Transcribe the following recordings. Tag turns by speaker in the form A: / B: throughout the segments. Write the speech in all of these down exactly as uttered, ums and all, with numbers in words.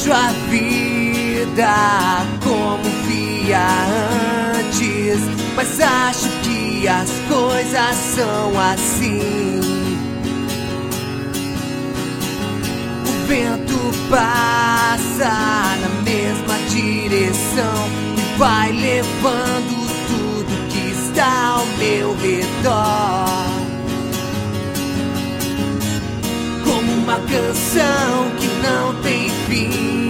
A: vejo a vida como via antes, mas acho que as coisas são assim. O vento passa na mesma direção e vai levando tudo que está ao meu redor, como uma canção que não tem fim.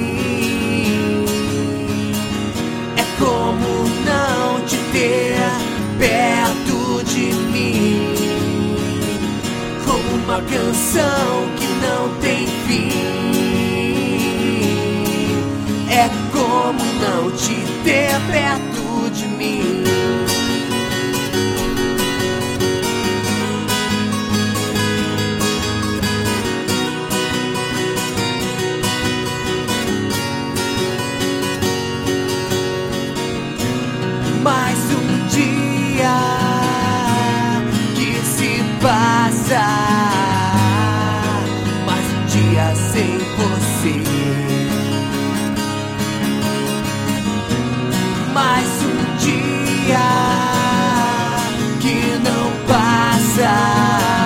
A: É como não te ter perto de mim, como uma canção que não tem fim. É como não te ter perto de mim. Mais um dia que se passa, mais um dia sem você, mais um dia que não passa.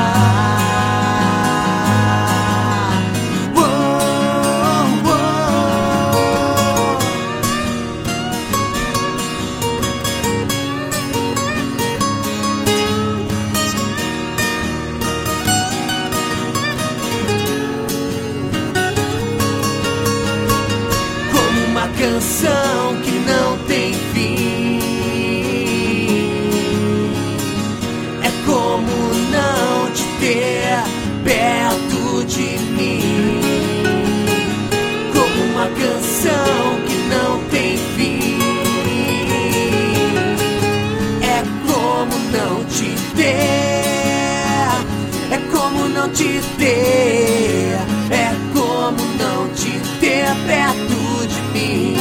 A: Canção que não tem fim. É como não te ter perto de mim, como uma canção que não tem fim. É como não te ter, é como não te ter, é como não te ter perto de mim.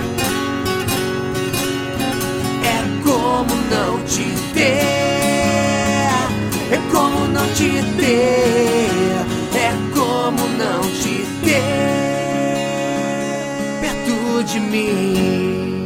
A: É como não te ter, é como não te ter, é como não te ter perto de mim.